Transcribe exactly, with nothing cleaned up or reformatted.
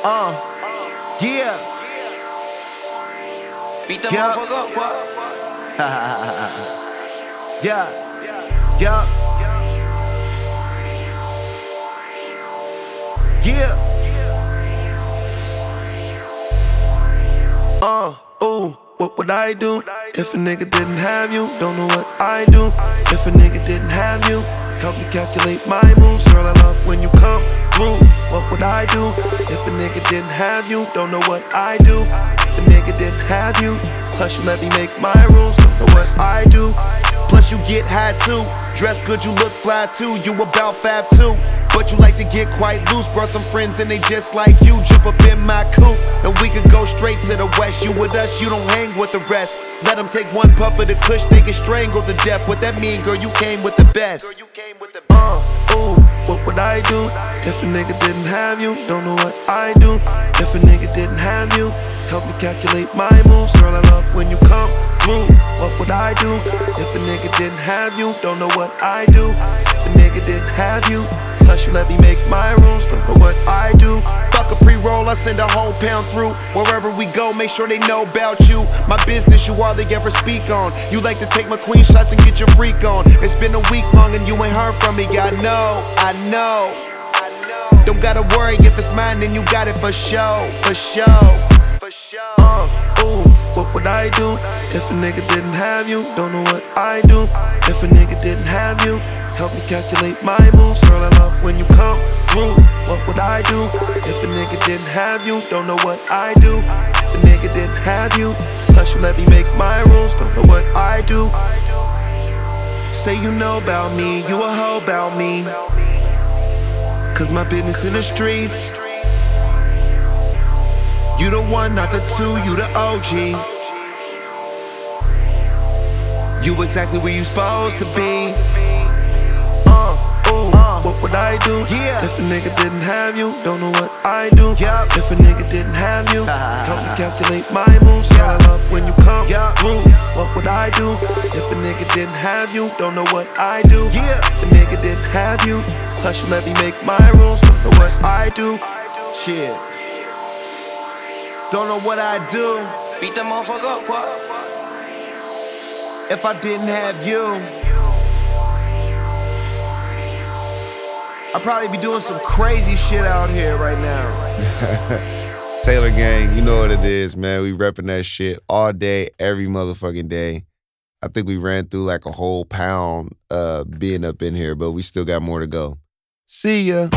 Uh, yeah. Beat the Yeah. motherfucker up, quoi. Yeah. Yeah. Yeah. Uh, ooh, what would I do if a nigga didn't have you? Don't know what I do if a nigga didn't have you. Help me calculate my moves, girl, I love when you come through. What would I do if a nigga didn't have you? Don't know what I do if a nigga didn't have you. Plus you let me make my rules, don't know what I do. Plus you get high too, dress good, you look fly too. You about fab too, but you like to get quite loose. Brought some friends and they just like you. Jump up in my coupe and we could go straight to the west. You with us, you don't hang with the rest. Let them take one puff of the kush, they get strangled to death. What that mean, girl, you came with the best. Uh, ooh, what would I do if a nigga didn't have you? Don't know what I do if a nigga didn't have you. Help me calculate my moves, girl, I love when you come through. What would I do if a nigga didn't have you? Don't know what I do if a nigga didn't have you. Plus you let me make my rules, don't know what I do. Fuck a pre-roll, I send a whole pound through. Wherever we go, make sure they know about you. My business, you hardly ever speak on. You like to take my queen shots and get your freak on. It's been a week long and you ain't heard from me, I know, I know. Don't gotta worry, if it's mine then you got it for sure, for sure. Uh, ooh, what would I do if a nigga didn't have you? Don't know what I do if a nigga didn't have you. Help me calculate my moves, girl, I love when you come through. What would I do if a nigga didn't have you? Don't know what I do if a nigga didn't have you. Plus you let me make my rules, don't know what I do. Say you know about me, you a hoe about me, cause my business in the streets. You the one, not the two, you the O G. You exactly where you supposed to be. Uh, ooh, uh, what would I do yeah. if a nigga didn't have you? Don't know what I do yep. if a nigga didn't have you. Help me calculate my moves, girl, I love when you come yep. through. What would I do if a nigga didn't have you? Don't know what I do yeah. if a nigga didn't have you. Plus you let me make my rules, don't know what I do. Shit. Don't know what I'd do. Beat the motherfucker up, quoi. If I didn't have you, I'd probably be doing some crazy shit out here right now. Taylor Gang, you know what it is, man. We repping that shit all day, every motherfucking day. I think we ran through like a whole pound uh, being up in here, but we still got more to go. See ya.